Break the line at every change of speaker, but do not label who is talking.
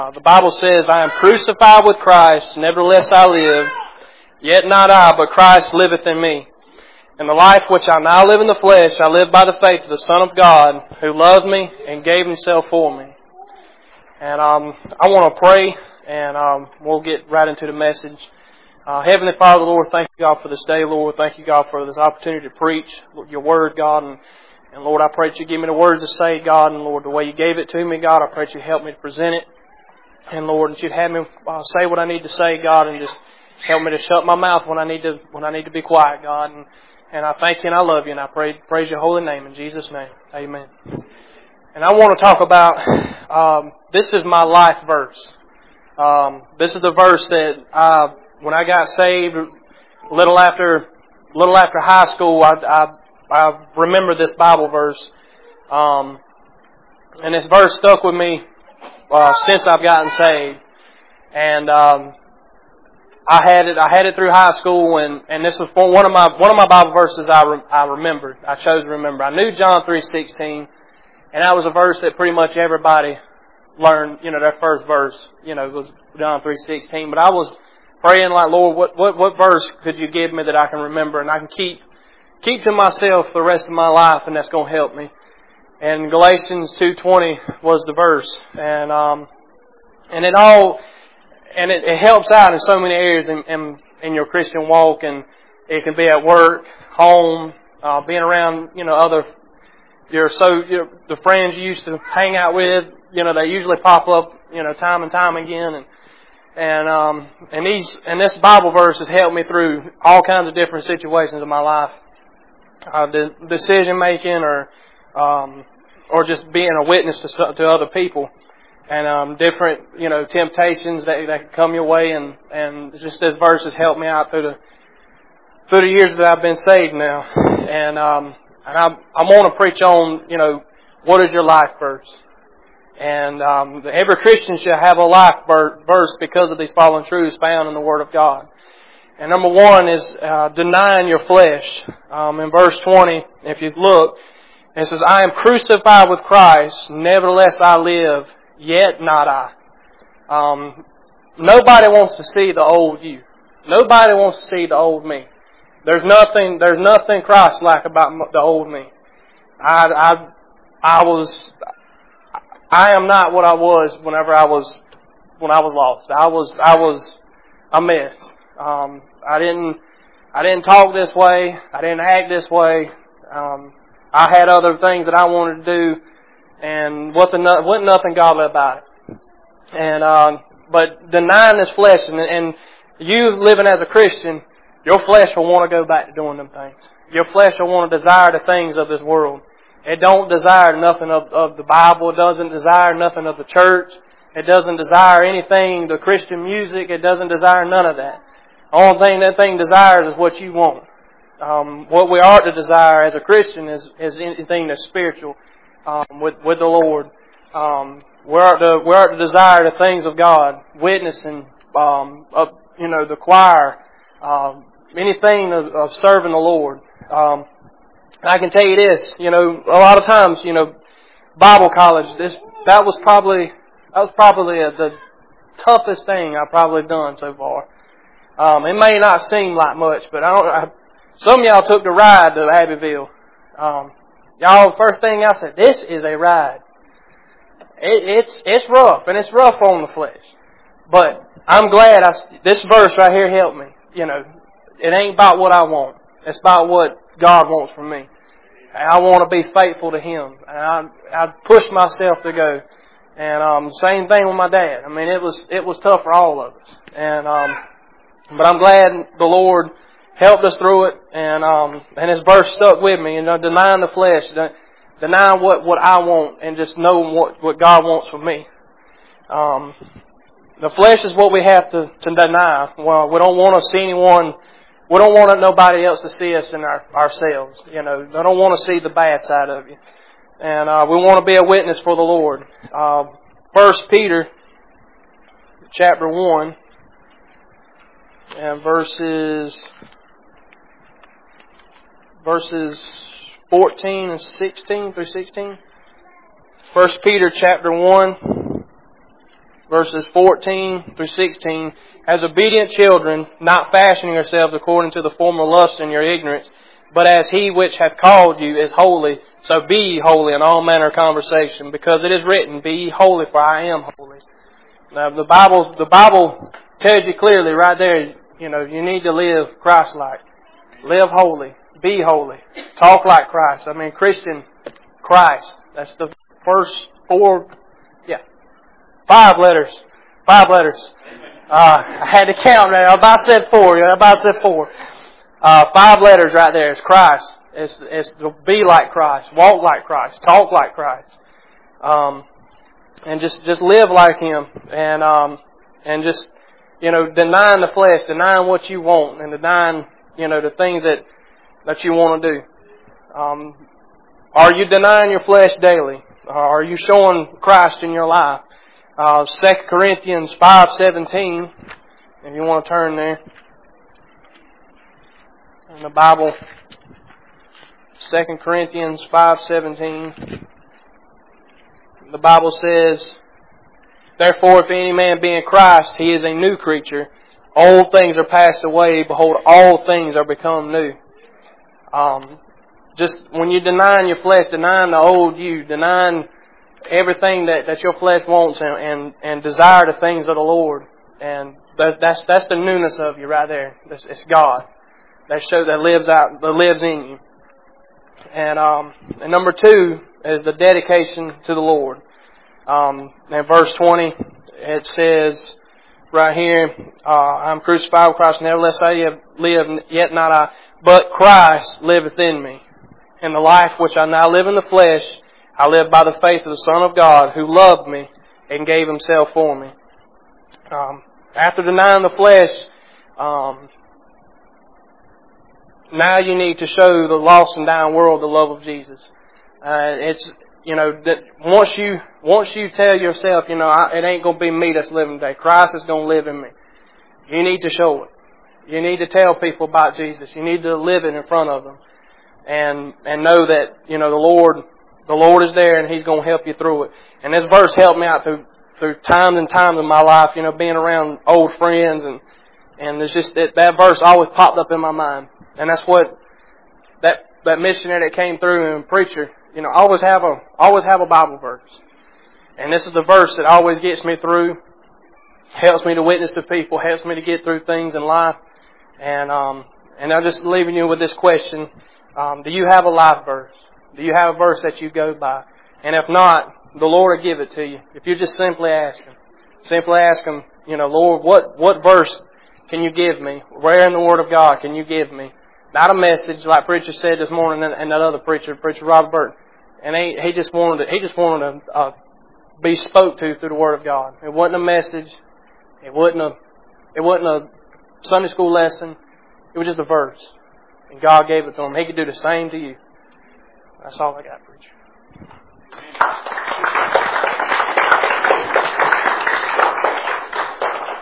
The Bible says, I am crucified with Christ, nevertheless I live, yet not I, but Christ liveth in me. And the life which I now live in the flesh, I live by the faith of the Son of God, who loved me and gave Himself for me. And I want to pray, and we'll get right into the message. Heavenly Father, Lord, thank you, God, for this day, Lord. Thank you, God, for this opportunity to preach your Word, God. And Lord, I pray that you give me the words to say, God. And Lord, the way you gave it to me, God, I pray that you help me to present it. And Lord, that you'd have me say what I need to say, God, and just help me to shut my mouth when I need to be quiet, God. And I thank you and I love you, and I praise your holy name in Jesus' name. Amen. And I want to talk about, this is my life verse. This is the verse that when I got saved, a little after high school, I remember this Bible verse. And this verse stuck with me since I've gotten saved. And I had it through high school, and this was one of my Bible verses I remembered. I chose to remember. I knew John 3:16, and that was a verse that pretty much everybody learned. Their first verse, was John 3:16. But I was praying like, Lord, what verse could you give me that I can remember and I can keep to myself the rest of my life, and that's going to help me. And Galatians 2:20 was the verse, and it helps out in so many areas in your Christian walk, and it can be at work, home, being around the friends you used to hang out with. They usually pop up time and time again, and this Bible verse has helped me through all kinds of different situations in my life, decision making or just being a witness to other people. And different, temptations that come your way, and just this verse has helped me out through the years that I've been saved now. And I want to preach on, what is your life verse? And every Christian should have a life verse because of these following truths found in the Word of God. And number one is denying your flesh. In verse 20, if you look, it says, I am crucified with Christ, nevertheless I live, yet not I. Nobody wants to see the old you. Nobody wants to see the old me. There's nothing Christ-like about the old me. I am not what I was when I was lost. I was a mess. I didn't talk this way. I didn't act this way. I had other things that I wanted to do, and wasn't nothing godly about it. And but denying this flesh, and you living as a Christian, your flesh will want to go back to doing them things. Your flesh will want to desire the things of this world. It don't desire nothing of the Bible. It doesn't desire nothing of the church. It doesn't desire anything, the Christian music. It doesn't desire none of that. The only thing that thing desires is what you want. What we ought to desire as a Christian is anything that's spiritual, with the Lord. We ought to desire the things of God, witnessing, the choir, anything of serving the Lord. I can tell you this, a lot of times, Bible college, that was probably the toughest thing I've probably done so far. It may not seem like much, but some of y'all took the ride to Abbeville. Y'all, first thing I said, this is a ride. It's rough, and it's rough on the flesh. But I'm glad this verse right here helped me. It ain't about what I want. It's about what God wants from me. And I want to be faithful to Him. And I pushed myself to go. And same thing with my dad. I mean, it was tough for all of us. And but I'm glad the Lord helped us through it. And His verse stuck with me. Denying the flesh, denying what I want, and just knowing what God wants from me. The flesh is what we have to deny. Well, we don't want to see anyone. We don't want nobody else to see us in ourselves. They don't want to see the bad side of you. And we want to be a witness for the Lord. 1 Peter chapter 1 and verses 14 and 16 through 16. 1 Peter chapter 1 verses 14 through 16, as obedient children, not fashioning yourselves according to the former lusts in your ignorance, but as He which hath called you is holy, so be ye holy in all manner of conversation, because it is written, Be ye holy, for I am holy. Now, the Bible tells you clearly right there, you need to live Christ-like. Live holy. Be holy. Talk like Christ. Christian, Christ. That's the first 5 letters. 5 letters. I had to count that. I about said 4. 5 letters right there. It's Christ. It's to be like Christ. Walk like Christ. Talk like Christ. And just live like Him. And just, denying the flesh, denying what you want, and denying, the things that you want to do. Are you denying your flesh daily? Are you showing Christ in your life? 2 Corinthians 5:17, if you want to turn there. In the Bible, 2 Corinthians 5:17. The Bible says, Therefore, if any man be in Christ, he is a new creature. Old things are passed away. Behold, all things are become new. Just when you're denying your flesh, denying the old you, denying everything that your flesh wants, and desire the things of the Lord, and that's the newness of you right there. It's God that lives in you. And number 2 is the dedication to the Lord. In verse 20, it says right here, I'm crucified with Christ, nevertheless I live, yet not I, but Christ liveth in me. In the life which I now live in the flesh, I live by the faith of the Son of God, who loved me and gave Himself for me. After denying the flesh, now you need to show the lost and dying world the love of Jesus. That once you tell yourself, it ain't going to be me that's living today. Christ is going to live in me. You need to show it. You need to tell people about Jesus. You need to live it in front of them, and know that the Lord is there, and He's going to help you through it. And this verse helped me out through times and times in my life. Being around old friends, and it's just that verse always popped up in my mind, and that's what that missionary that came through and preacher. Always have a Bible verse. And this is the verse that always gets me through, helps me to witness to people, helps me to get through things in life. And I'm just leaving you with this question. Do you have a life verse? Do you have a verse that you go by? And if not, the Lord will give it to you. If you just simply ask Him. Simply ask Him, Lord, what verse can you give me? Where in the Word of God can you give me? Not a message like preacher said this morning, and that other preacher Robert Burton. And he just wanted to be spoke to through the Word of God. It wasn't a message. It wasn't a Sunday school lesson. It was just a verse. And God gave it to him. He could do the same to you. That's all I got, preacher.